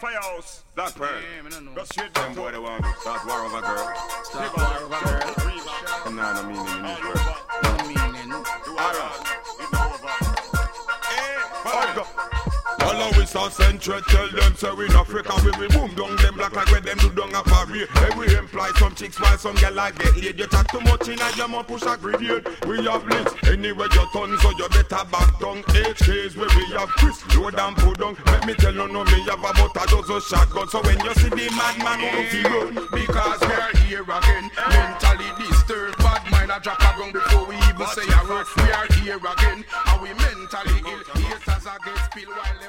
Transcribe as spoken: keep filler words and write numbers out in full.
firehouse. Black Pearl. Yeah, man, I know. Go straight Them down. boy they want to start war over girl. Start war over girl. Come on, I mean in this All word. over. No meaning. Do all right. It's over. Eh, Oh, go. all of we South Central tell them say we in Africa we will boom down them black like when them do down a parade. Hey, we employ some chicks while some girl like get laid. You talk too much in a jam and push a grenade. We have blitz anywhere you turn so you better back down. H Ks where we have Chris load and put down. Let me tell you no me have about a dozen shotguns. So when you see the madman on the road, Because we are here again, mentally disturbed. Bad mind a drop a gun before we even say a word. We are here again, and we mentally ill. Haters a get spill while